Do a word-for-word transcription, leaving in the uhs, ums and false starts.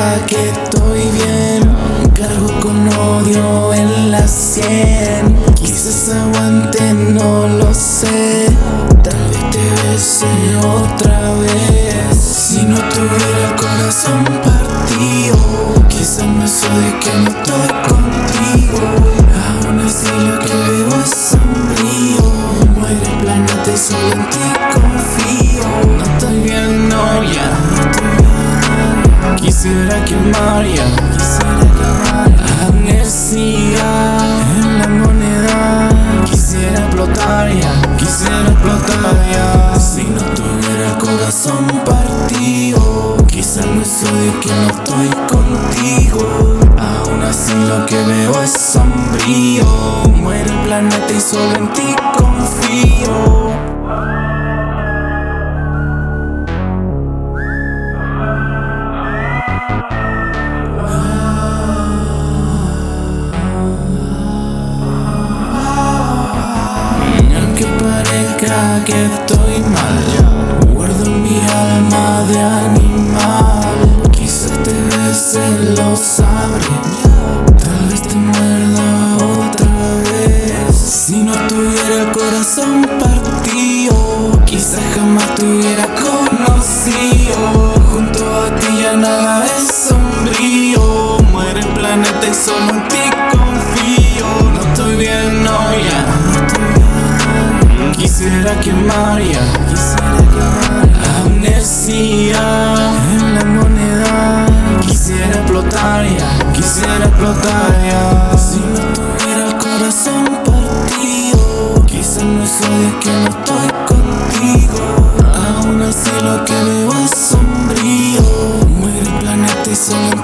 parezca que estoy bien, cargo con odio en la sien. Quizás aguante, no lo sé, tal vez te bese otra vez. Si no tuviera el corazón partido, quizás me de que no estoy contigo. Aún así lo que veo es sombrío. Muere el planeta y solo en ti confío. No estoy bien, no, ya no estoy bien. Quisiera quemar ya, quisiera quemar. Amnesia en la moneda. Quisiera explotar ya, quisiera explotar ya. Si no tuviera el corazón partido, quizás me de que no estoy contigo. Aún así lo que veo es sombrío. Muere el planeta y solo en ti confío. Aunque parezca que estoy mal, guardo en mi alma de animal. Quizás te bese, lo sabré, tal vez te muerda otra vez. Si no tuviera el corazón partido, quizás jamás te hubiera conocido. Junto a ti ya nada es sombrío. Muere el planeta y solo en ti confío. No estoy bien, no, ya no estoy bien. Quisiera quemar ya, quisiera quemar. Amnesia en la moneda. Quisiera explotar ya, quisiera explotar ya. Si no tuviera el corazón partido, quizás no soy de que no estoy contigo. Aún así lo que veo es sombrío. Muere el planeta y solo